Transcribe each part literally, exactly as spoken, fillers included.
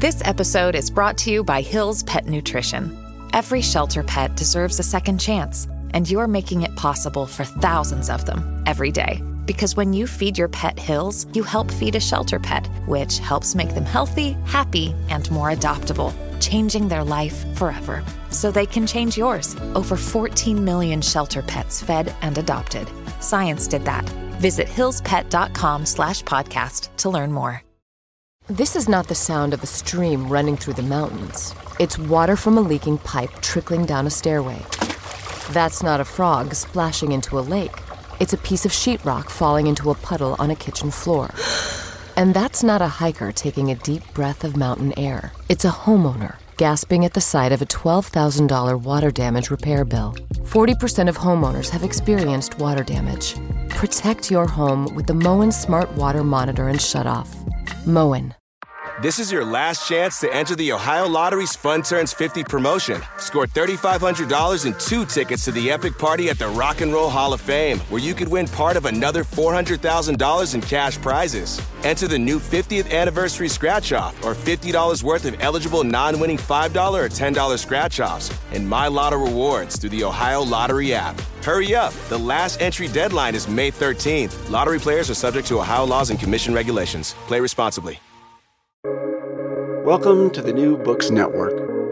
This episode is brought to you by Hill's Pet Nutrition. Every shelter pet deserves a second chance, and you're making it possible for thousands of them every day. Because when you feed your pet Hill's, you help feed a shelter pet, which helps make them healthy, happy, and more adoptable, changing their life forever. So they can change yours. Over fourteen million shelter pets fed and adopted. Science did that. Visit hillspet.com slash podcast to learn more. This is not the sound of a stream running through the mountains. It's water from a leaking pipe trickling down a stairway. That's not a frog splashing into a lake. It's a piece of sheetrock falling into a puddle on a kitchen floor. And that's not a hiker taking a deep breath of mountain air. It's a homeowner gasping at the sight of a twelve thousand dollars water damage repair bill. forty percent of homeowners have experienced water damage. Protect your home with the Moen Smart Water Monitor and Shutoff. Moen. This is your last chance to enter the Ohio Lottery's Fun Turns fifty promotion. Score three thousand five hundred dollars and two tickets to the epic party at the Rock and Roll Hall of Fame, where you could win part of another four hundred thousand dollars in cash prizes. Enter the new fiftieth anniversary scratch-off or fifty dollars worth of eligible non-winning five dollars or ten dollars scratch-offs and My Lotto rewards through the Ohio Lottery app. Hurry up. The last entry deadline is May thirteenth. Lottery players are subject to Ohio laws and commission regulations. Play responsibly. Welcome to the New Books Network.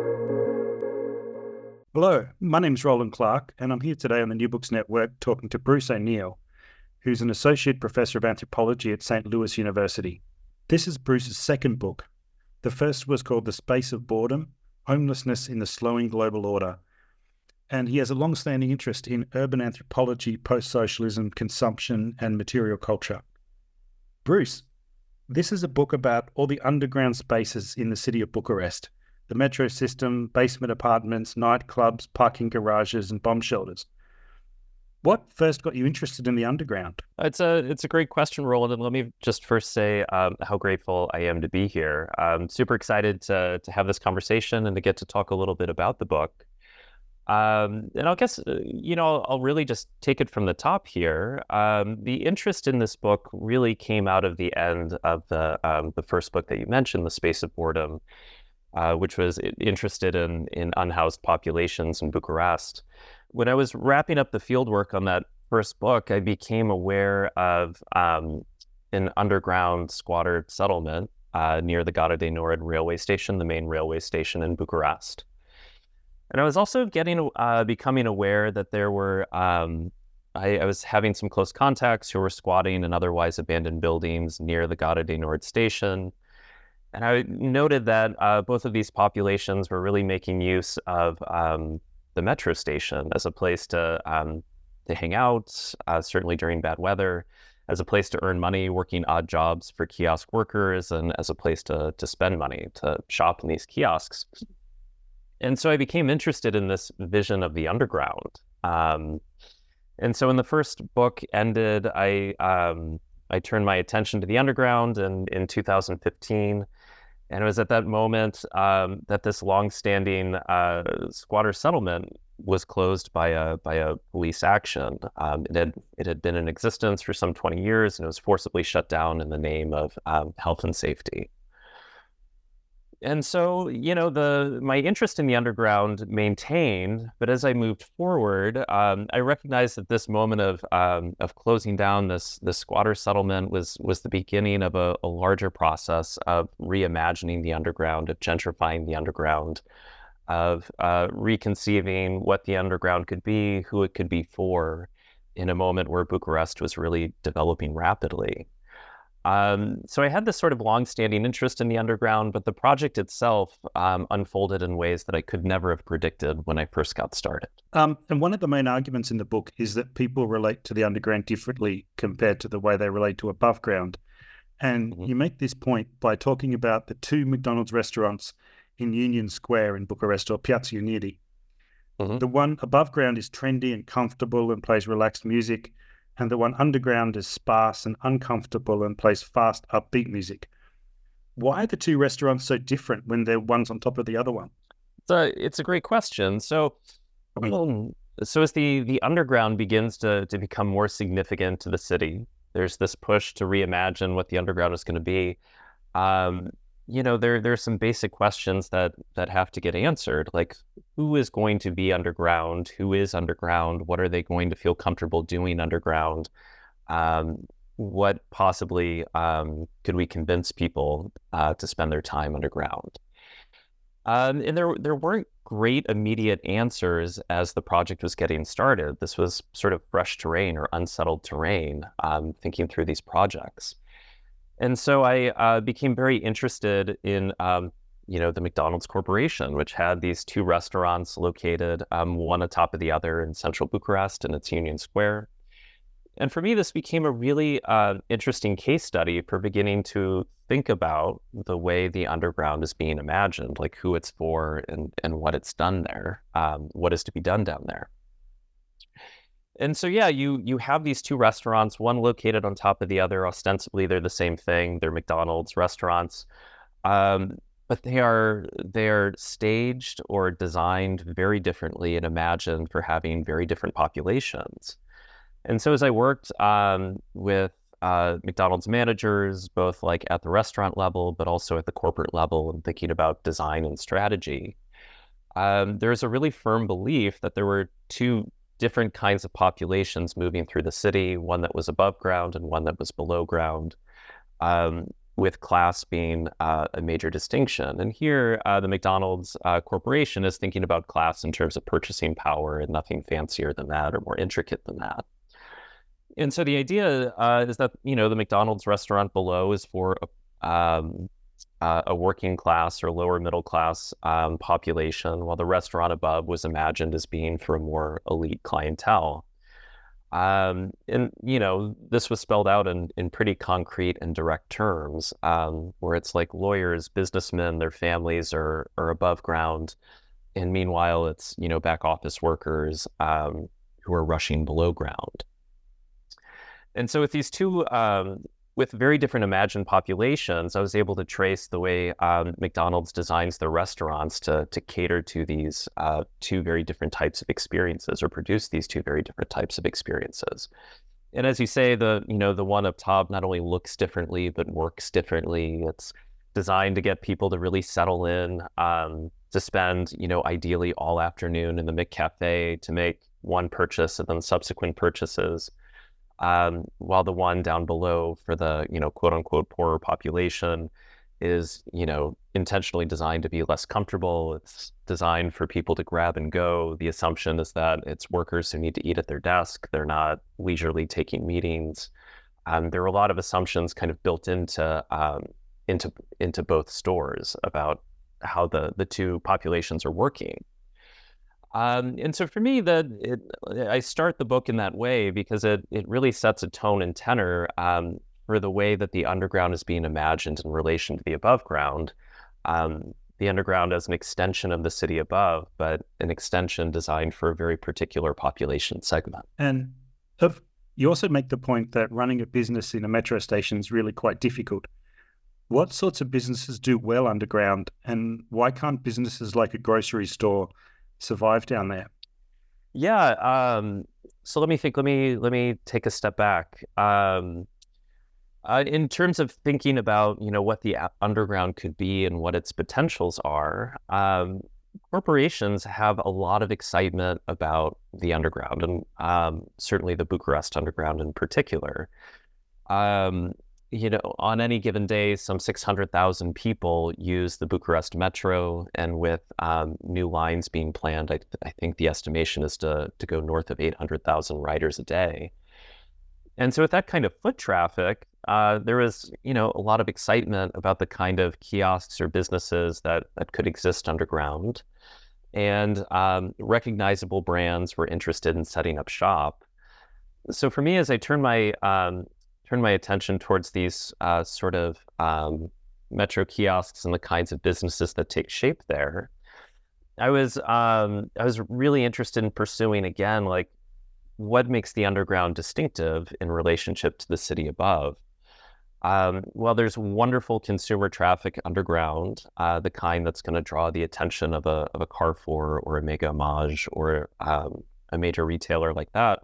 Hello, my name's Roland Clark, and I'm here today on the New Books Network talking to Bruce O'Neill, who's an associate professor of anthropology at Saint Louis University. This is Bruce's second book. The first was called The Space of Boredom, Homelessness in the Slowing Global Order, and he has a long-standing interest in urban anthropology, post-socialism, consumption, and material culture. Bruce, this is a book about all the underground spaces in the city of Bucharest, the metro system, basement apartments, nightclubs, parking garages, and bomb shelters. What first got you interested in the underground? It's a it's a great question, Roland. And let me just first say um, how grateful I am to be here. I'm super excited to to have this conversation and to get to talk a little bit about the book. Um, and I guess, uh, you know, I'll, I'll really just take it from the top here. Um, the interest in this book really came out of the end of the um, the first book that you mentioned, The Space of Boredom, uh, which was interested in, in unhoused populations in Bucharest. When I was wrapping up the fieldwork on that first book, I became aware of um, an underground squatter settlement uh, near the Gara de Nord railway station, the main railway station in Bucharest. And I was also getting, uh, becoming aware that there were, um, I, I was having some close contacts who were squatting in otherwise abandoned buildings near the Gara de Nord station. And I noted that uh, both of these populations were really making use of um, the metro station as a place to um, to hang out, uh, certainly during bad weather, as a place to earn money, working odd jobs for kiosk workers, and as a place to to spend money, to shop in these kiosks. And so I became interested in this vision of the underground. Um, and so when the first book ended, I um, I turned my attention to the underground in, in two thousand fifteen. And it was at that moment um, that this longstanding uh, squatter settlement was closed by a by a police action. Um, it had it had been in existence for some twenty years, and it was forcibly shut down in the name of um, health and safety. And so, you know, the my interest in the underground maintained, but as I moved forward, um, I recognized that this moment of um, of closing down this this squatter settlement was was the beginning of a, a larger process of reimagining the underground, of gentrifying the underground, of uh, reconceiving what the underground could be, who it could be for, in a moment where Bucharest was really developing rapidly. Um, so I had this sort of long-standing interest in the underground, but the project itself um, unfolded in ways that I could never have predicted when I first got started. Um, and one of the main arguments in the book is that people relate to the underground differently compared to the way they relate to above ground. And mm-hmm. you make this point by talking about the two McDonald's restaurants in Union Square in Bucharest, or Piața Unirii. Mm-hmm. The one above ground is trendy and comfortable and plays relaxed music, and the one underground is sparse and uncomfortable and plays fast, upbeat music. Why are the two restaurants so different when they're one's on top of the other one? It's a, it's a great question. So, um, so as the, the underground begins to, to become more significant to the city, there's this push to reimagine what the underground is going to be. Um, you know, there there's some basic questions that that have to get answered, like who is going to be underground, who is underground, what are they going to feel comfortable doing underground, um, what possibly um, could we convince people uh, to spend their time underground. Um, and there there weren't great immediate answers as the project was getting started. This was sort of fresh terrain or unsettled terrain, um, thinking through these projects. And so I uh, became very interested in, um, you know, the McDonald's Corporation, which had these two restaurants located, um, one atop of the other in central Bucharest and its Union Square. And for me, this became a really uh, interesting case study for beginning to think about the way the underground is being imagined, like who it's for and, and what it's done there, um, what is to be done down there. And so, yeah, you you have these two restaurants, one located on top of the other. Ostensibly, they're the same thing. They're McDonald's restaurants, um, but they are they are staged or designed very differently and imagined for having very different populations. And so as I worked um, with uh, McDonald's managers, both like at the restaurant level, but also at the corporate level and thinking about design and strategy, um, there's a really firm belief that there were two different kinds of populations moving through the city, one that was above ground and one that was below ground, um, with class being uh, a major distinction. And here, uh, the McDonald's uh, Corporation is thinking about class in terms of purchasing power and nothing fancier than that or more intricate than that. And so the idea uh, is that, you know, the McDonald's restaurant below is for a, um, uh, a working class or lower middle class um, population, while the restaurant above was imagined as being for a more elite clientele. Um, and, you know, this was spelled out in, in pretty concrete and direct terms, um, where it's like lawyers, businessmen, their families are, are above ground. And meanwhile, it's, you know, back office workers um, who are rushing below ground. And so with these two, um, with very different imagined populations, I was able to trace the way um, McDonald's designs their restaurants to, to cater to these uh, two very different types of experiences, or produce these two very different types of experiences. And as you say, the you know the one up top not only looks differently, but works differently. It's designed to get people to really settle in, um, to spend, you know, ideally all afternoon in the McCafe, to make one purchase and then subsequent purchases. Um, while the one down below for the, you know, quote unquote poorer population is, you know, intentionally designed to be less comfortable. It's designed for people to grab and go. The assumption is that it's workers who need to eat at their desk. They're not leisurely taking meetings. Um, there are a lot of assumptions kind of built into um, into into both stores about how the the two populations are working. Um, and so for me, that it, I start the book in that way because it it really sets a tone and tenor um, for the way that the underground is being imagined in relation to the above ground. Um, the underground as an extension of the city above, but an extension designed for a very particular population segment. And if, you also make the point that running a business in a metro station is really quite difficult. What sorts of businesses do well underground, and why can't businesses like a grocery store survive down there? Yeah. Um, so let me think. Let me let me take a step back. Um, uh, in terms of thinking about, you know, what the underground could be and what its potentials are, um, corporations have a lot of excitement about the underground, and um, certainly the Bucharest underground in particular. Um, You know, on any given day, some six hundred thousand people use the Bucharest metro, and with um, new lines being planned, I, I think the estimation is to, to go north of eight hundred thousand riders a day. And so with that kind of foot traffic, uh, there was, you know, a lot of excitement about the kind of kiosks or businesses that, that could exist underground. And um, recognizable brands were interested in setting up shop. So for me, as I turn my um, turn my attention towards these uh, sort of um, metro kiosks and the kinds of businesses that take shape there, I was um, I was really interested in pursuing again, like, what makes the underground distinctive in relationship to the city above. Um, well, there's wonderful consumer traffic underground, uh, the kind that's going to draw the attention of a of a Carrefour or a Mega Image or um, a major retailer like that.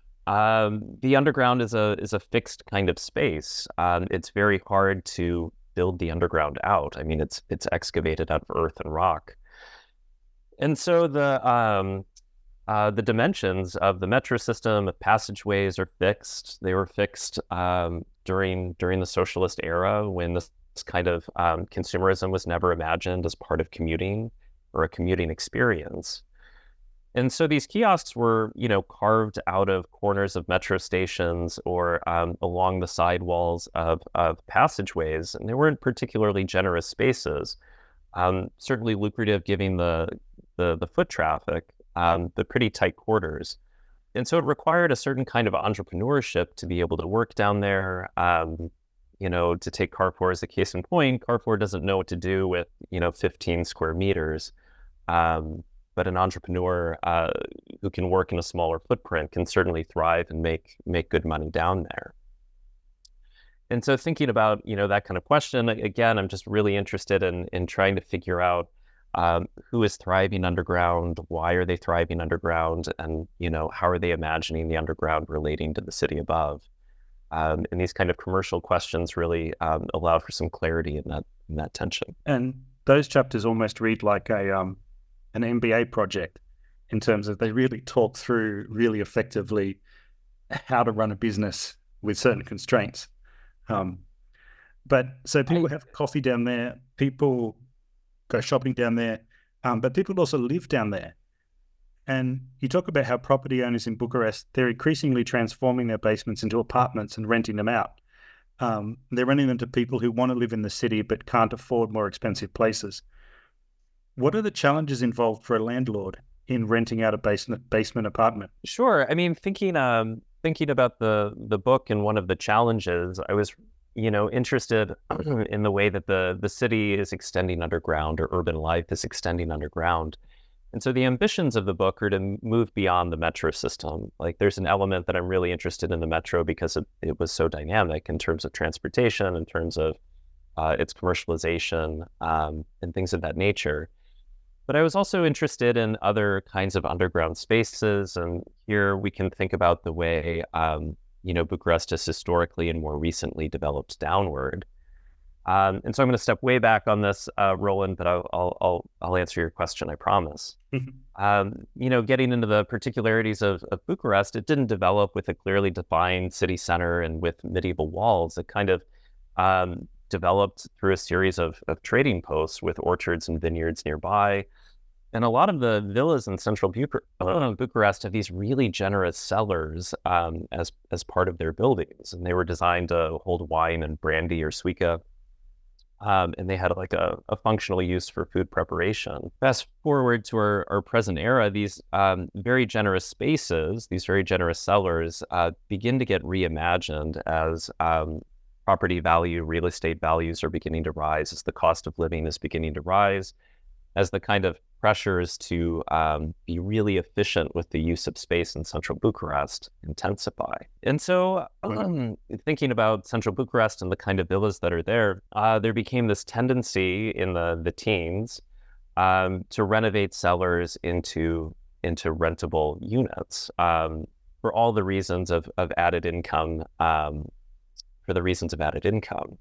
Um, the underground is a is a fixed kind of space. Um, it's very hard to build the underground out. I mean, it's it's excavated out of earth and rock. And so the um, uh, the dimensions of the metro system, of passageways, are fixed. They were fixed um, during during the socialist era, when this kind of um, consumerism was never imagined as part of commuting or a commuting experience. And so these kiosks were, you know, carved out of corners of metro stations or um, along the sidewalls of, of passageways, and they weren't particularly generous spaces. Um, certainly lucrative, given the the, the foot traffic, um, but pretty tight quarters. And so it required a certain kind of entrepreneurship to be able to work down there. Um, you know, to take Carrefour as a case in point, Carrefour doesn't know what to do with, you know, fifteen square meters. Um, But an entrepreneur uh, who can work in a smaller footprint can certainly thrive and make make good money down there. And so thinking about, you know, that kind of question, again, I'm just really interested in in trying to figure out um, who is thriving underground, why are they thriving underground, and, you know, how are they imagining the underground relating to the city above? Um, and these kind of commercial questions really um, allow for some clarity in that in that tension. And those chapters almost read like a um, an M B A project, in terms of they really talk through really effectively how to run a business with certain constraints. Um, but so people have coffee down there, people go shopping down there, um, but people also live down there. And you talk about how property owners in Bucharest, they're increasingly transforming their basements into apartments and renting them out. Um, they're renting them to people who want to live in the city but can't afford more expensive places. What are the challenges involved for a landlord in renting out a basement basement apartment? Sure. I mean, thinking um, thinking about the the book and one of the challenges, I was, you know, interested in the way that the the city is extending underground, or urban life is extending underground. And so the ambitions of the book are to move beyond the metro system. Like, there's an element that I'm really interested in the metro because it, it was so dynamic in terms of transportation, in terms of uh, its commercialization, um, and things of that nature. But I was also interested in other kinds of underground spaces. And here we can think about the way, um, you know, Bucharest has historically and more recently developed downward. Um, and so I'm going to step way back on this, uh, Roland, but I'll, I'll, I'll, I'll answer your question, I promise. um, you know, getting into the particularities of, of Bucharest, it didn't develop with a clearly defined city center and with medieval walls. It kind of um, developed through a series of, of trading posts with orchards and vineyards nearby. And a lot of the villas in central Buchar- uh, Bucharest have these really generous cellars um, as, as part of their buildings. And they were designed to hold wine and brandy or suica. Um, and they had like a, a functional use for food preparation. Fast forward to our, our present era, these um, very generous spaces, these very generous cellars uh, begin to get reimagined as um, property value, real estate values are beginning to rise, as the cost of living is beginning to rise, as the kind of pressures to um, be really efficient with the use of space in central Bucharest intensify. And so um, thinking about central Bucharest and the kind of villas that are there, uh, there became this tendency in the, the teens um, to renovate cellars into, into rentable units um, for all the reasons of, of added income, um, for the reasons of added income.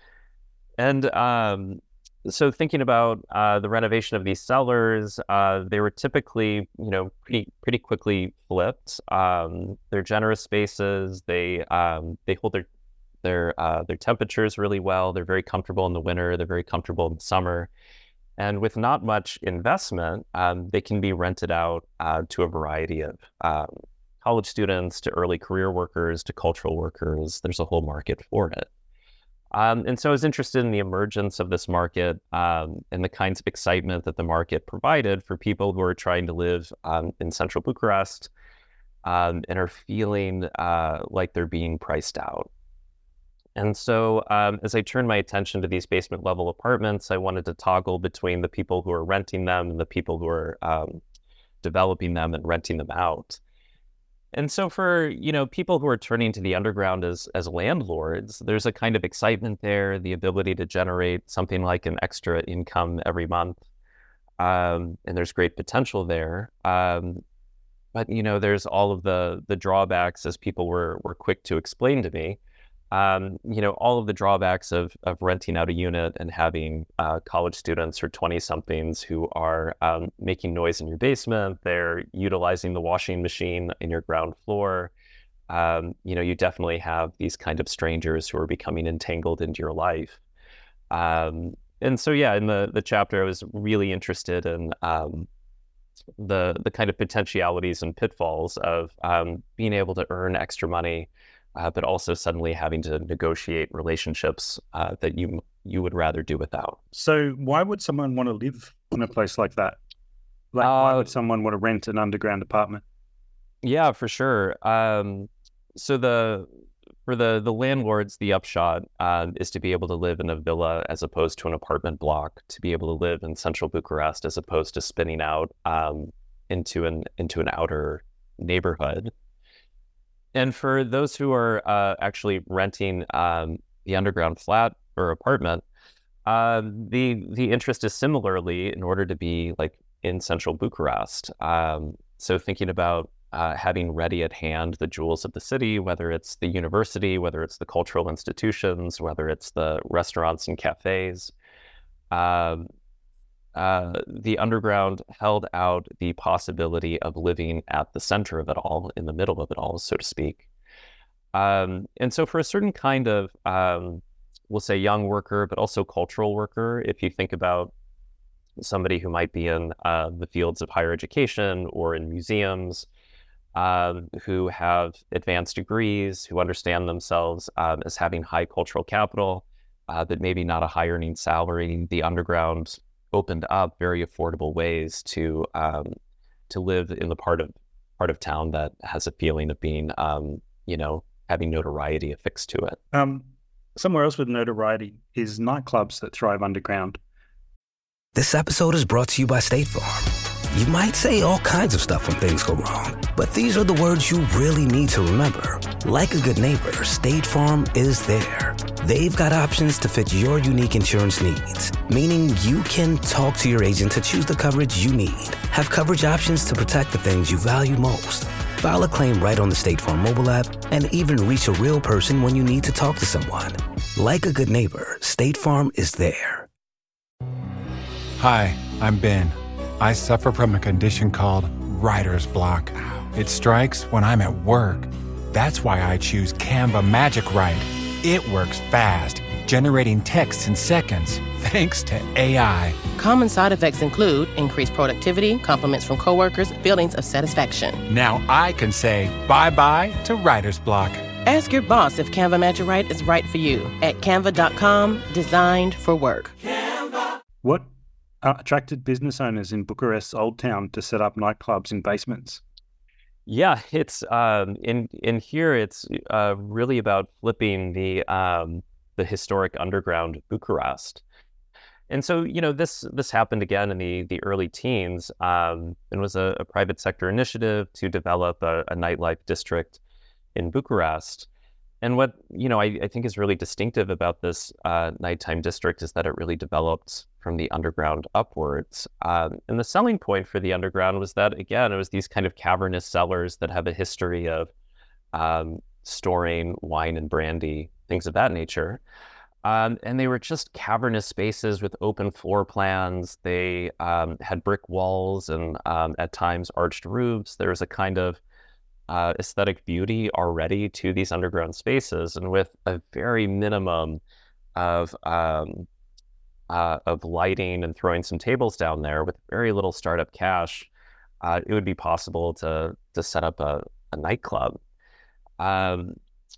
And um, So thinking about uh, the renovation of these cellars, uh, they were typically, you know, pretty pretty quickly flipped. Um, they're generous spaces. They um, they hold their their uh, their temperatures really well. They're very comfortable in the winter. They're very comfortable in the summer, and with not much investment, um, they can be rented out uh, to a variety of um, college students, to early career workers, to cultural workers. There's a whole market for it. Um, and so I was interested in the emergence of this market um, and the kinds of excitement that the market provided for people who are trying to live um, in central Bucharest um, and are feeling uh, like they're being priced out. And so um, as I turned my attention to these basement level apartments, I wanted to toggle between the people who are renting them and the people who are um, developing them and renting them out. And so for, you know, people who are turning to the underground as as landlords, there's a kind of excitement there, the ability to generate something like an extra income every month. Um, and there's great potential there. Um, but, you know, there's all of the the drawbacks, as people were were quick to explain to me, um, you know, all of the drawbacks of of renting out a unit and having uh, college students or twenty-somethings who are um, making noise in your basement. They're utilizing the washing machine in your ground floor. Um, you know, you definitely have these kind of strangers who are becoming entangled into your life. Um, and so, yeah, in the the chapter, I was really interested in um, the the kind of potentialities and pitfalls of um, being able to earn extra money, uh, but also suddenly having to negotiate relationships uh, that you you would rather do without. So why would someone want to live in a place like that? Like, why Uh, would someone want to rent an underground apartment? Yeah, for sure. Um, so the for the the landlords, the upshot um, is to be able to live in a villa as opposed to an apartment block, to be able to live in central Bucharest as opposed to spinning out um, into an into an outer neighborhood. And for those who are uh, actually renting um, the underground flat or apartment, uh, the the interest is similarly in order to be like in central Bucharest. Um, so thinking about uh, having ready at hand the jewels of the city, whether it's the university, whether it's the cultural institutions, whether it's the restaurants and cafes. Um, uh, the underground held out the possibility of living at the center of it all, in the middle of it all, so to speak. Um, and so for a certain kind of, um, we'll say young worker, but also cultural worker, if you think about somebody who might be in uh, the fields of higher education or in museums, um, who have advanced degrees, who understand themselves um, as having high cultural capital, uh, but maybe not a high earning salary, the underground opened up very affordable ways to um, to live in the part of part of town that has a feeling of being, um, you know, having notoriety affixed to it. Um, somewhere else with notoriety is nightclubs that thrive underground. This episode is brought to you by State Farm. You might say all kinds of stuff when things go wrong, but these are the words you really need to remember. Like a good neighbor, State Farm is there. They've got options to fit your unique insurance needs, meaning you can talk to your agent to choose the coverage you need, have coverage options to protect the things you value most, file a claim right on the State Farm mobile app, and even reach a real person when you need to talk to someone. Like a good neighbor, State Farm is there. Hi, I'm Ben. I suffer from a condition called writer's block. It strikes when I'm at work. That's why I choose Canva Magic Write. It works fast, generating text in seconds, thanks to A I. Common side effects include increased productivity, compliments from coworkers, feelings of satisfaction. Now I can say bye-bye to writer's block. Ask your boss if Canva Magic Write is right for you at canva dot com, designed for work. What uh, attracted business owners in Bucharest's Old Town to set up nightclubs in basements? Yeah, it's um, in in here. It's uh, really about flipping the um, the historic underground of Bucharest, and so you know this this happened again in the the early teens. Um, it was a, a private sector initiative to develop a, a nightlife district in Bucharest. And what you know I, I think is really distinctive about this uh, nighttime district is that it really developed from the underground upwards. Um, and the selling point for the underground was that, again, it was these kind of cavernous cellars that have a history of um, storing wine and brandy, things of that nature. Um, and they were just cavernous spaces with open floor plans. They um, had brick walls and um, at times arched roofs. There was a kind of uh, aesthetic beauty already to these underground spaces. And with a very minimum of um, Uh, of lighting and throwing some tables down there with very little startup cash, uh, it would be possible to to set up a, a nightclub. Um,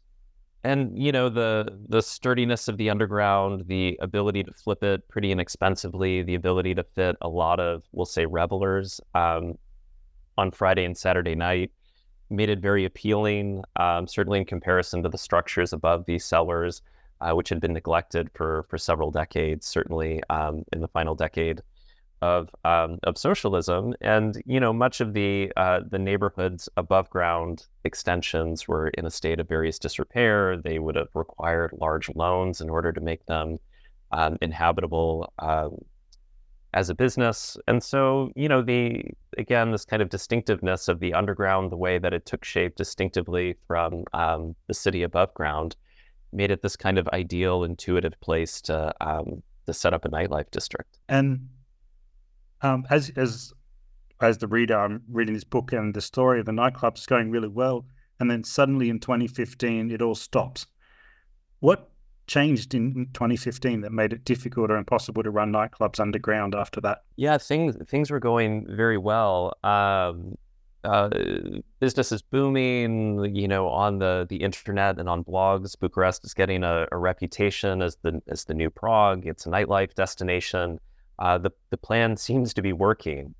and you know the the sturdiness of the underground, the ability to flip it pretty inexpensively, the ability to fit a lot of, we'll say, revelers um, on Friday and Saturday night, made it very appealing. Um, certainly in comparison to the structures above these cellars, Uh, which had been neglected for for several decades, certainly um, in the final decade of um, of socialism. And you know, much of the uh, the neighborhood's above ground extensions were in a state of various disrepair. They would have required large loans in order to make them um, inhabitable um, as a business. And so, you know, the again, this kind of distinctiveness of the underground, the way that it took shape distinctively from um, the city above ground, made it this kind of ideal, intuitive place to um, to set up a nightlife district. And um, as as as the reader, I'm reading this book, and the story of the nightclub is going really well, and then suddenly in twenty fifteen it all stops. What changed in twenty fifteen that made it difficult or impossible to run nightclubs underground after that? Yeah, things things were going very well. Um, uh, business is booming, you know, on the, the internet and on blogs. Bucharest is getting a, a reputation as the as the new Prague. It's a nightlife destination. Uh, the the plan seems to be working.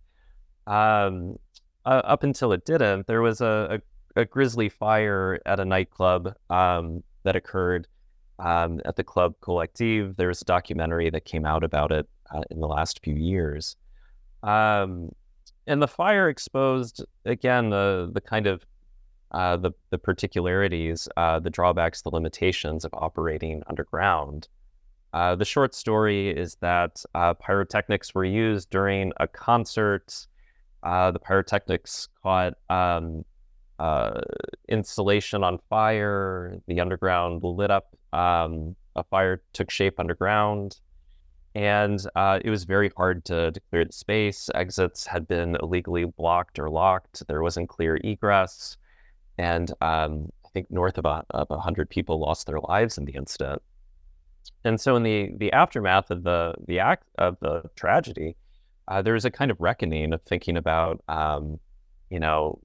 Um, uh, up until it didn't, there was a, a, a grisly fire at a nightclub um, that occurred um, at the Club Collective. There was a documentary that came out about it uh, in the last few years. Um, and the fire exposed, again, the the kind of uh, the, the particularities, uh, the drawbacks, the limitations of operating underground. Uh, the short story is that uh, pyrotechnics were used during a concert. Uh, the pyrotechnics caught um, uh, installation on fire. The underground lit up. Um, a fire took shape underground. And uh, it was very hard to, to clear the space. Exits had been illegally blocked or locked. There wasn't clear egress. And um, I think north of, a, of one hundred people lost their lives in the incident. And so in the, the aftermath of the, the act of the tragedy, uh, there was a kind of reckoning of thinking about, um, you know,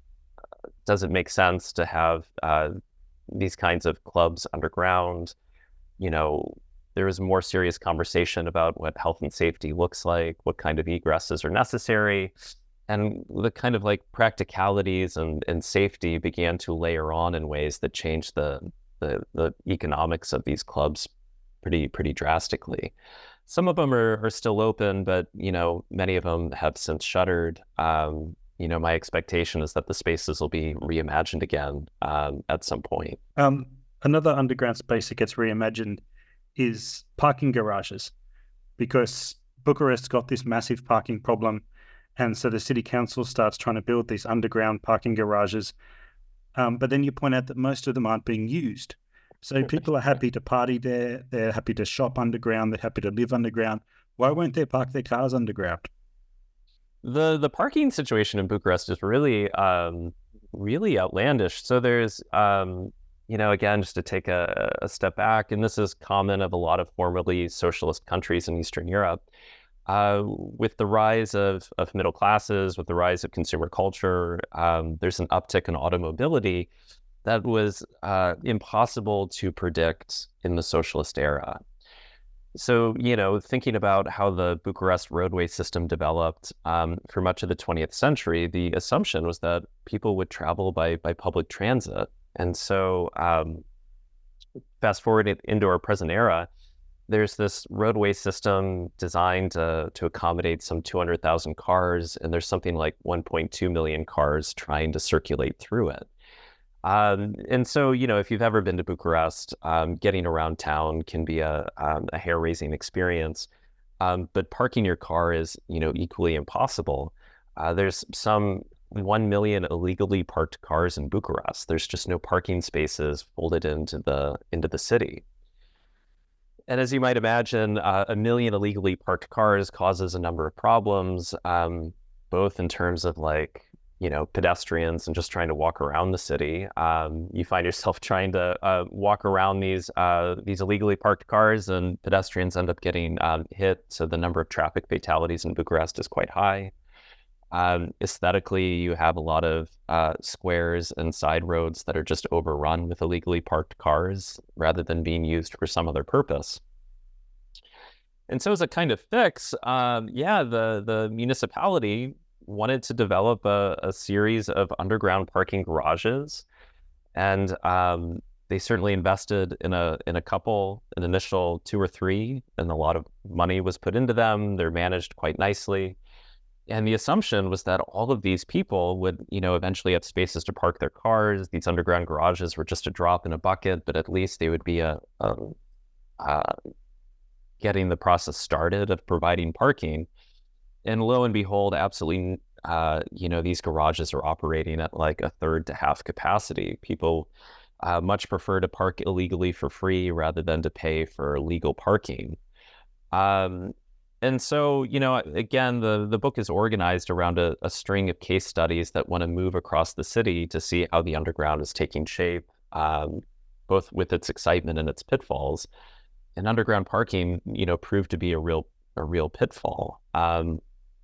does it make sense to have uh, these kinds of clubs underground? You know, there was a more serious conversation about what health and safety looks like, what kind of egresses are necessary, and the kind of like practicalities and, and safety began to layer on in ways that changed the, the, the economics of these clubs pretty, pretty drastically. Some of them are, are still open, but, you know, many of them have since shuttered. Um, you know, my expectation is that the spaces will be reimagined again um, at some point. Um, another underground space that gets reimagined is parking garages, because Bucharest got this massive parking problem, and so the city council starts trying to build these underground parking garages. Um, but then you point out that most of them aren't being used. So people are happy to party there, they're happy to shop underground, they're happy to live underground. Why won't they park their cars underground? The the parking situation in Bucharest is really, um, really outlandish. So there's, um, you know, again, just to take a, a step back, and this is common of a lot of formerly socialist countries in Eastern Europe, uh, with the rise of, of middle classes, with the rise of consumer culture, um, there's an uptick in automobility that was uh, impossible to predict in the socialist era. So, you know, thinking about how the Bucharest roadway system developed um, for much of the twentieth century, the assumption was that people would travel by, by public transit. And so um, fast forward into our present era, there's this roadway system designed to, to accommodate some two hundred thousand cars, and there's something like one point two million cars trying to circulate through it. Um, and so, you know, if you've ever been to Bucharest, um, getting around town can be a, um, a hair-raising experience. Um, but parking your car is, you know, equally impossible. Uh, there's some one million illegally parked cars in Bucharest. There's just no parking spaces folded into the into the city. And as you might imagine, uh, a million illegally parked cars causes a number of problems, um, both in terms of like, you know, pedestrians and just trying to walk around the city. Um, you find yourself trying to uh, walk around these uh, these illegally parked cars, and pedestrians end up getting um, hit. So the number of traffic fatalities in Bucharest is quite high. Um, aesthetically, you have a lot of uh, squares and side roads that are just overrun with illegally parked cars rather than being used for some other purpose. And so as a kind of fix, um, yeah, the, the municipality wanted to develop a, a series of underground parking garages. And um, they certainly invested in a in a couple, an initial two or three, and a lot of money was put into them. They're managed quite nicely. And the assumption was that all of these people would, you know, eventually have spaces to park their cars. These underground garages were just a drop in a bucket, but at least they would be a, a, a getting the process started of providing parking. And lo and behold, absolutely, uh, you know, these garages are operating at like a third to half capacity. People uh, much prefer to park illegally for free rather than to pay for legal parking. Um, and so, you know, again, the, the book is organized around a, a string of case studies that want to move across the city to see how the underground is taking shape, um, both with its excitement and its pitfalls. And underground parking, you know, proved to be a real a real pitfall. Um,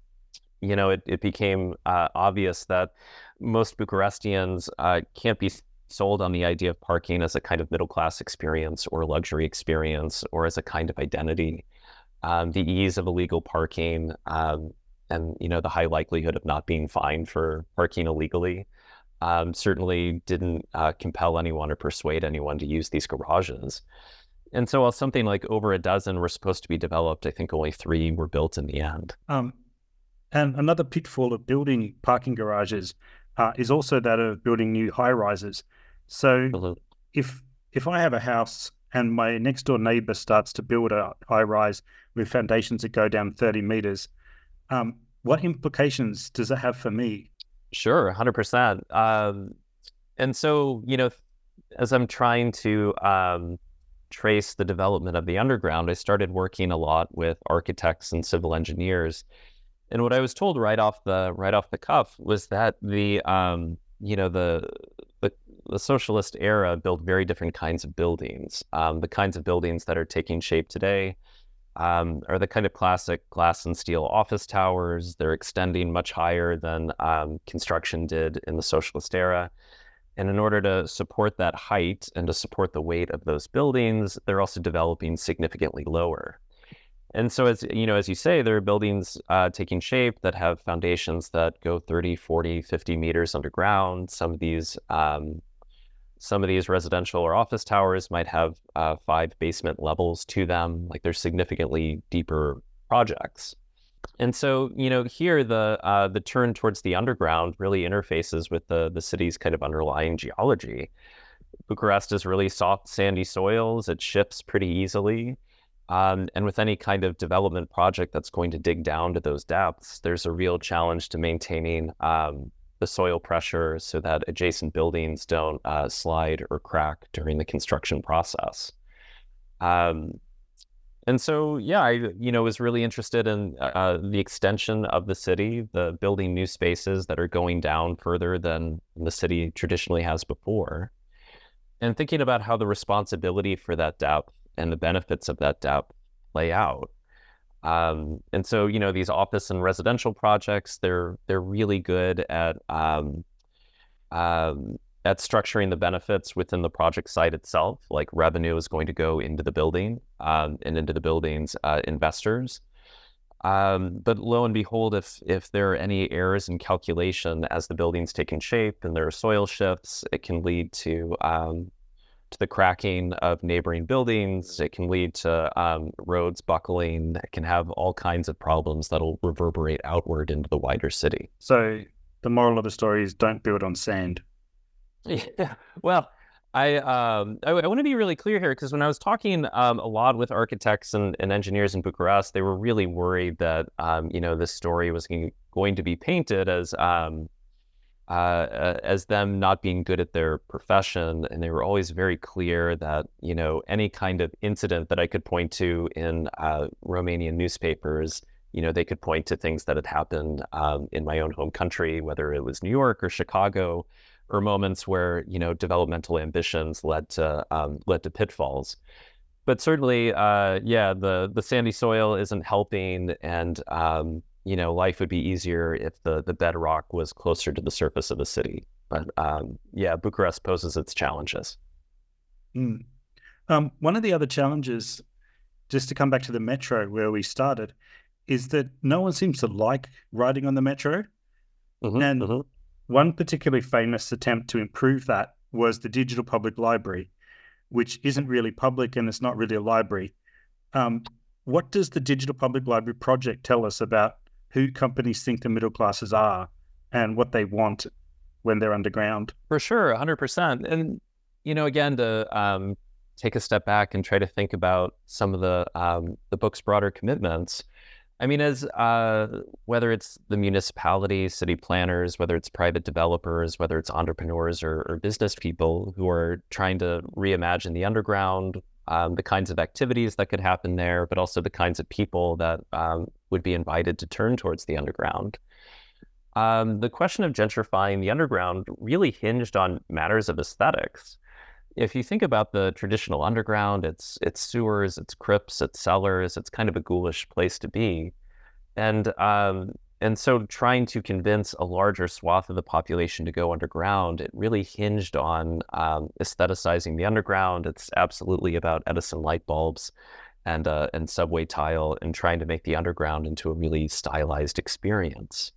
you know, it, it became uh, obvious that most Bucharestians uh, can't be sold on the idea of parking as a kind of middle-class experience or luxury experience or as a kind of identity. Um, the ease of illegal parking um, and, you know, the high likelihood of not being fined for parking illegally um, certainly didn't uh, compel anyone or persuade anyone to use these garages. And so while something like over a dozen were supposed to be developed, I think only three were built in the end. Um, and another pitfall of building parking garages uh, is also that of building new high-rises. So mm-hmm. if if I have a house and my next door neighbor starts to build a high-rise with foundations that go down thirty meters, um, what implications does that have for me? Sure, one hundred percent. Um, and so, you know, as I'm trying to um, trace the development of the underground, I started working a lot with architects and civil engineers. And what I was told right off the right off the cuff was that the um, you know the, the the socialist era built very different kinds of buildings. Um, the kinds of buildings that are taking shape today um, are the kind of classic glass and steel office towers. They're extending much higher than um, construction did in the socialist era. And in order to support that height and to support the weight of those buildings, they're also developing significantly lower. And so, as you know, as you say, there are buildings uh, taking shape that have foundations that go thirty, forty, fifty meters underground. Some of these, um, some of these residential or office towers might have uh, five basement levels to them. Like they're significantly deeper projects. And so, you know, here the uh, the turn towards the underground really interfaces with the the city's kind of underlying geology. Bucharest is really soft, sandy soils. It shifts pretty easily. Um, and with any kind of development project that's going to dig down to those depths, there's a real challenge to maintaining um, the soil pressure so that adjacent buildings don't uh, slide or crack during the construction process. Um, and so, yeah, I you know was really interested in uh, the extension of the city, the building new spaces that are going down further than the city traditionally has before, and thinking about how the responsibility for that depth and the benefits of that depth play out. Um, and so, you know, these office and residential projects, they're they're really good at um, um, at structuring the benefits within the project site itself. Like revenue is going to go into the building um, and into the building's uh, investors. Um, but lo and behold, if if there are any errors in calculation as the building's taking shape and there are soil shifts, it can lead to um, to the cracking of neighboring buildings. It can lead to um, roads buckling. It can have all kinds of problems that'll reverberate outward into the wider city. So the moral of the story is don't build on sand. Yeah, well, I um, I, I want to be really clear here, because when I was talking um, a lot with architects and, and engineers in Bucharest, they were really worried that um, you know this story was going to be painted as um, Uh, as them not being good at their profession. And they were always very clear that, you know, any kind of incident that I could point to in uh, Romanian newspapers, you know, they could point to things that had happened um, in my own home country, whether it was New York or Chicago, or moments where, you know, developmental ambitions led to um, led to pitfalls. But certainly, uh, yeah, the, the sandy soil isn't helping, and um, you know, life would be easier if the, the bedrock was closer to the surface of the city. But um, yeah, Bucharest poses its challenges. Mm. Um, one of the other challenges, just to come back to the metro where we started, is that no one seems to like riding on the metro. Mm-hmm, and mm-hmm. one particularly famous attempt to improve that was the Digital Public Library, which isn't really public and it's not really a library. Um, what does the Digital Public Library project tell us about who companies think the middle classes are and what they want when they're underground? For sure, one hundred percent. And, you know, again, to um, take a step back and try to think about some of the um, the book's broader commitments, I mean, as uh, whether it's the municipality, city planners, whether it's private developers, whether it's entrepreneurs or, or business people who are trying to reimagine the underground, um, the kinds of activities that could happen there, but also the kinds of people that um, would be invited to turn towards the underground. Um, the question of gentrifying the underground really hinged on matters of aesthetics. If you think about the traditional underground, it's it's sewers, it's crypts, it's cellars, it's kind of a ghoulish place to be. And um, and so trying to convince a larger swath of the population to go underground, it really hinged on um, aestheticizing the underground. It's absolutely about Edison light bulbs and, uh, and subway tile and trying to make the underground into a really stylized experience.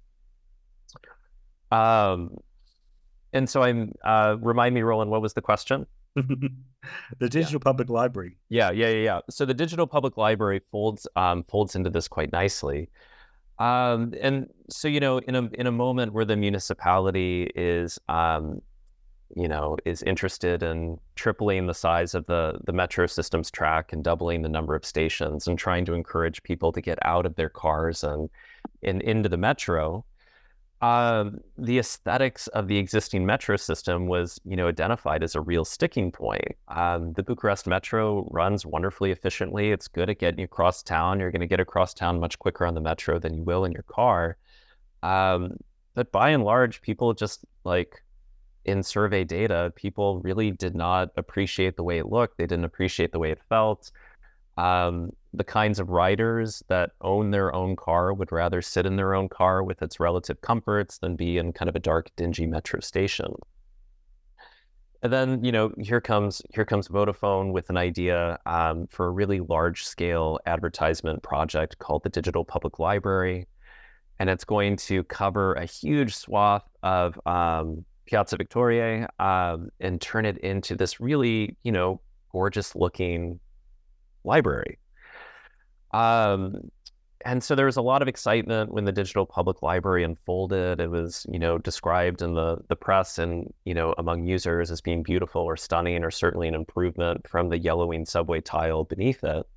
Um, and so I'm, uh, remind me, Roland, what was the question? The digital yeah. public library. Yeah, yeah, yeah, yeah. So the digital public library folds um, folds into this quite nicely. Um, and so, you know, in a in a moment where the municipality is, um, you know, is interested in tripling the size of the the metro system's track and doubling the number of stations and trying to encourage people to get out of their cars and and into the metro. Um, the aesthetics of the existing metro system was, you know, identified as a real sticking point. Um, the Bucharest Metro runs wonderfully efficiently. It's good at getting you across town. You're going to get across town much quicker on the metro than you will in your car. Um, but by and large, people just like in survey data, people really did not appreciate the way it looked. They didn't appreciate the way it felt. Um, the kinds of riders that own their own car would rather sit in their own car with its relative comforts than be in kind of a dark, dingy metro station. And then, you know, here comes here comes Vodafone with an idea um, for a really large-scale advertisement project called the Digital Public Library, and it's going to cover a huge swath of um, Piazza Victoriae um, and turn it into this really, you know, gorgeous-looking library. Um, and so there was a lot of excitement when the Digital Public Library unfolded. It was, you know, described in the, the press and, you know, among users as being beautiful or stunning or certainly an improvement from the yellowing subway tile beneath it.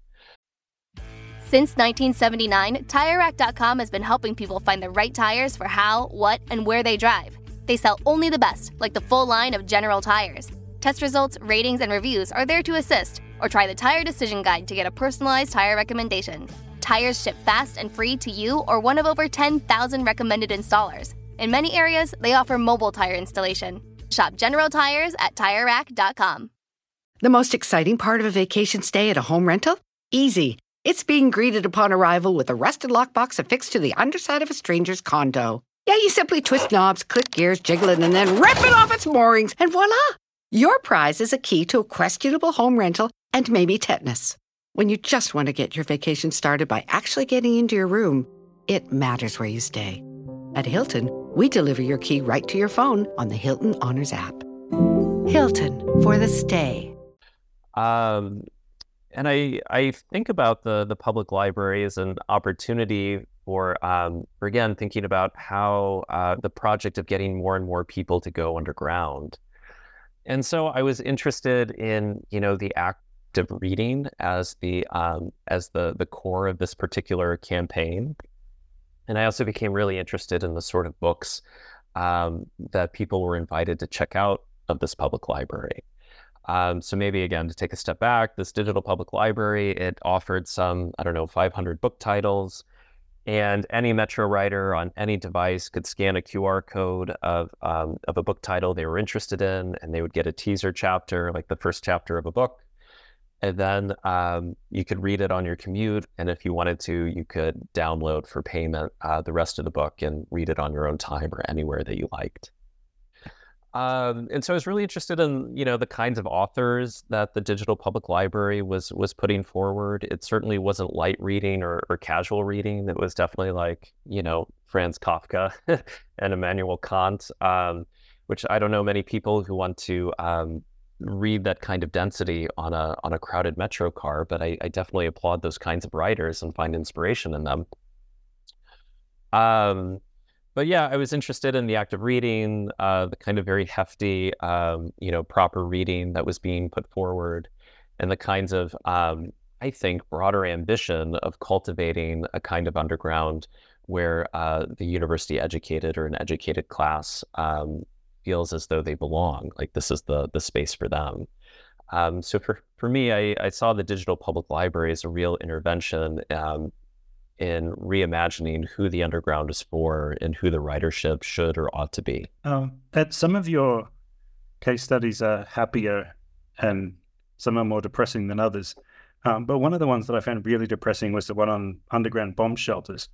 Since nineteen seventy-nine, Tire Rack dot com has been helping people find the right tires for how, what, and where they drive. They sell only the best, like the full line of General tires. Test results, ratings, and reviews are there to assist. Or try the Tire Decision Guide to get a personalized tire recommendation. Tires ship fast and free to you or one of over ten thousand recommended installers. In many areas, they offer mobile tire installation. Shop General Tires at Tire Rack dot com. The most exciting part of a vacation stay at a home rental? Easy. It's being greeted upon arrival with a rusted lockbox affixed to the underside of a stranger's condo. Yeah, you simply twist knobs, click gears, jiggle it, and then rip it off its moorings, and voila! Your prize is a key to a questionable home rental and maybe tetanus. When you just want to get your vacation started by actually getting into your room, it matters where you stay. At Hilton, we deliver your key right to your phone on the Hilton Honors app. Hilton, for the stay. Um, and I I think about the, the public library as an opportunity for, um, for again, thinking about how uh, the project of getting more and more people to go underground. And so I was interested in, you know, the act of reading as the um, as the the core of this particular campaign, and I also became really interested in the sort of books um, that people were invited to check out of this public library. Um, so maybe again to take a step back, this digital public library, it offered some I don't know five hundred book titles. And any Metro writer on any device could scan a Q R code of um, of a book title they were interested in, and they would get a teaser chapter, like the first chapter of a book. And then um, you could read it on your commute. And if you wanted to, you could download for payment uh, the rest of the book and read it on your own time or anywhere that you liked. Um, and so I was really interested in, you know, the kinds of authors that the digital public library was was putting forward. It certainly wasn't light reading or, or casual reading. It was definitely like, you know, Franz Kafka and Immanuel Kant, um, which I don't know many people who want to um, read that kind of density on a on a crowded metro car, but I, I definitely applaud those kinds of writers and find inspiration in them. Um, But yeah, I was interested in the act of reading, uh, the kind of very hefty, um, you know, proper reading that was being put forward, and the kinds of um, I think, broader ambition of cultivating a kind of underground where uh, the university educated or an educated class um, feels as though they belong, like this is the the space for them. Um, so for, for me, I, I saw the digital public library as a real intervention um, in reimagining who the underground is for and who the ridership should or ought to be. Um, and some of your case studies are happier and some are more depressing than others. Um, but one of the ones that I found really depressing was the one on underground bomb shelters.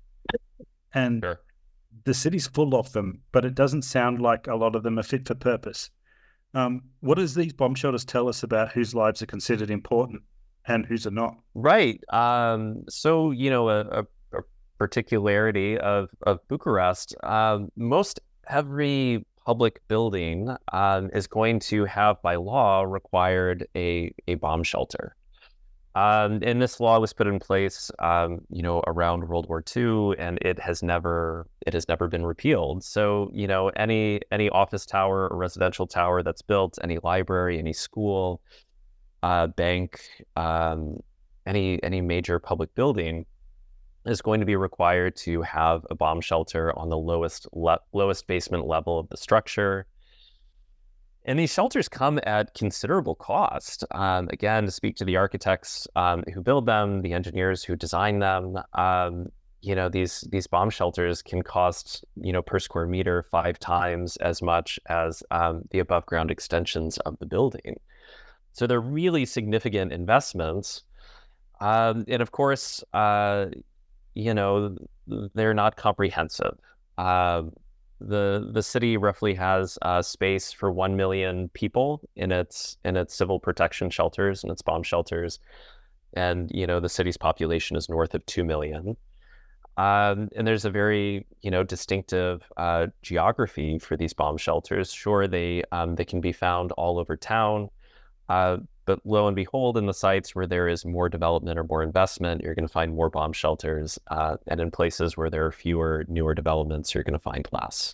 And sure. The city's full of them, but it doesn't sound like a lot of them are fit for purpose. Um, what does these bomb shelters tell us about whose lives are considered important and whose are not? Right. Um, so, you know, a, a, a particularity of, of Bucharest, um, most every public building um, is going to have, by law, required a, a bomb shelter. Um, and this law was put in place, um, you know, around World War Two, and it has never it has never been repealed. So, you know, any any office tower or residential tower that's built, any library, any school, uh, bank, um, any any major public building is going to be required to have a bomb shelter on the lowest le- lowest basement level of the structure. And these shelters come at considerable cost. Um, again, to speak to the architects um, who build them, the engineers who design them, um, you know, these these bomb shelters can cost, you know, per square meter five times as much as um, the above ground extensions of the building. So they're really significant investments. Um, and of course, uh, you know, they're not comprehensive. Uh, The the city roughly has uh, space for one million people in its in its civil protection shelters and its bomb shelters, and you know the city's population is north of two million. Um, and there's a very you know distinctive uh, geography for these bomb shelters. Sure, they um, they can be found all over town, uh, but lo and behold, in the sites where there is more development or more investment, you're going to find more bomb shelters. Uh, and in places where there are fewer, newer developments, you're going to find less.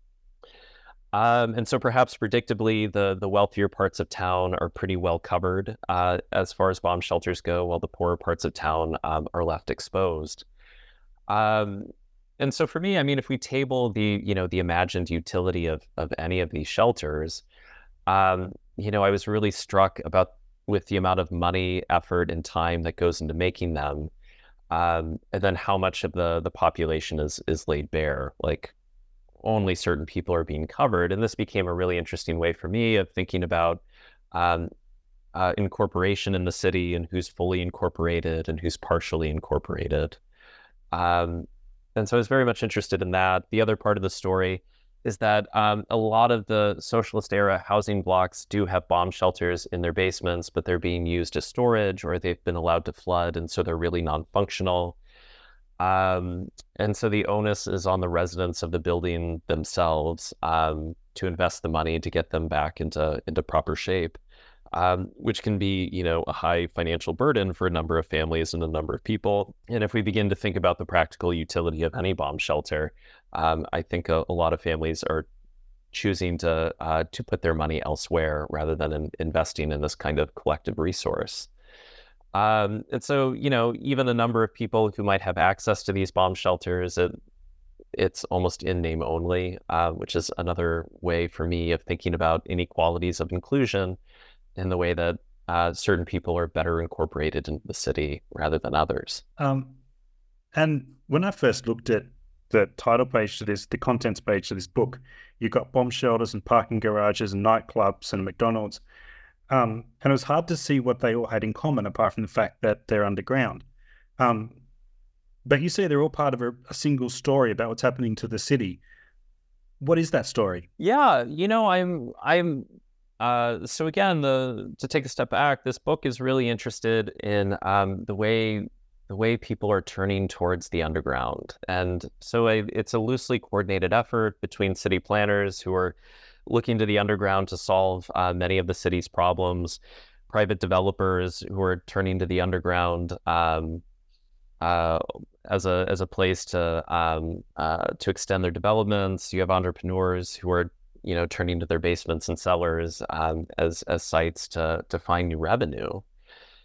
Um, and so perhaps predictably, the, the wealthier parts of town are pretty well covered uh, as far as bomb shelters go, while the poorer parts of town um, are left exposed. Um, and so for me, I mean, if we table the, you know, the imagined utility of, of any of these shelters, um, you know, I was really struck about with the amount of money, effort, and time that goes into making them, um, and then how much of the the population is is laid bare. Like only certain people are being covered, and this became a really interesting way for me of thinking about um, uh, incorporation in the city and who's fully incorporated and who's partially incorporated. Um, and so I was very much interested in that. The other part of the story is that um, a lot of the socialist era housing blocks do have bomb shelters in their basements, but they're being used as storage or they've been allowed to flood, and so they're really non-functional. Um, and so the onus is on the residents of the building themselves um, to invest the money to get them back into, into proper shape, um, which can be, you know, a high financial burden for a number of families and a number of people. And if we begin to think about the practical utility of any bomb shelter, Um, I think a, a lot of families are choosing to uh, to put their money elsewhere rather than in investing in this kind of collective resource. Um, and so, you know, even a number of people who might have access to these bomb shelters, it, it's almost in name only, uh, which is another way for me of thinking about inequalities of inclusion in the way that uh, certain people are better incorporated into the city rather than others. Um, and when I first looked at the title page to this, the contents page to this book, you've got bomb shelters and parking garages and nightclubs and McDonald's. Um, and it was hard to see what they all had in common, apart from the fact that they're underground. Um, but you say they're all part of a, a single story about what's happening to the city. What is that story? Yeah, you know, I'm, I'm, uh, so again, the to take a step back, this book is really interested in um, the way the way people are turning towards the underground. And so I, it's a loosely coordinated effort between city planners who are looking to the underground to solve uh, many of the city's problems, private developers who are turning to the underground um, uh, as a as a place to um, uh, to extend their developments. You have entrepreneurs who are you know turning to their basements and cellars um, as as sites to to find new revenue.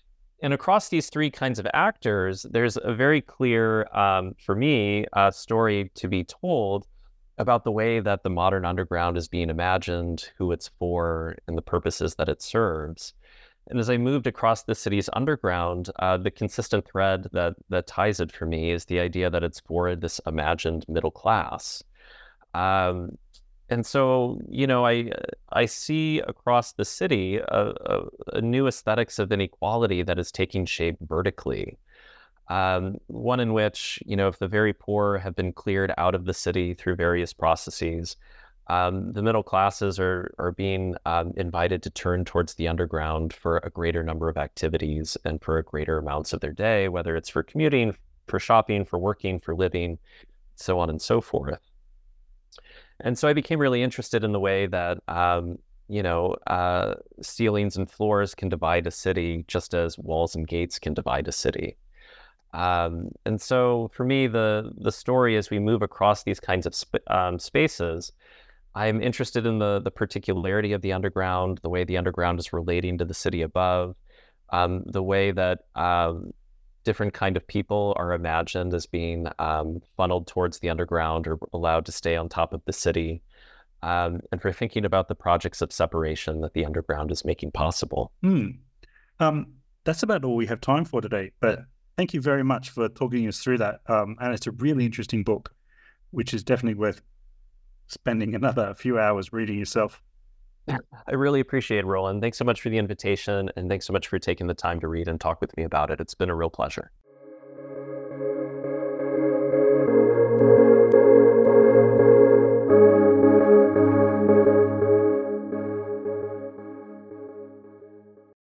and across these three kinds of actors, there's a very clear, um, for me, uh, story to be told about the way that the modern underground is being imagined, who it's for, and the purposes that it serves. And as I moved across the city's underground, uh, the consistent thread that that ties it for me is the idea that it's for this imagined middle class. Um, and so, you know, I I see across the city a, a, a new aesthetics of inequality that is taking shape vertically. Um, one in which, you know, if the very poor have been cleared out of the city through various processes, um, the middle classes are are being um, invited to turn towards the underground for a greater number of activities and for a greater amounts of their day, whether it's for commuting, for shopping, for working, for living, so on and so forth. And so I became really interested in the way that, um, you know, uh, ceilings and floors can divide a city just as walls and gates can divide a city. Um, and so for me, the the story as we move across these kinds of sp- um, spaces, I'm interested in the the particularity of the underground, the way the underground is relating to the city above, um, the way that um, different kind of people are imagined as being um, funneled towards the underground or allowed to stay on top of the city, um, and for thinking about the projects of separation that the underground is making possible. Hmm. Um, that's about all we have time for today, but thank you very much for talking us through that. Um, and it's a really interesting book, which is definitely worth spending another few hours reading yourself. I really appreciate it, Roland. Thanks so much for the invitation, and thanks so much for taking the time to read and talk with me about it. It's been a real pleasure.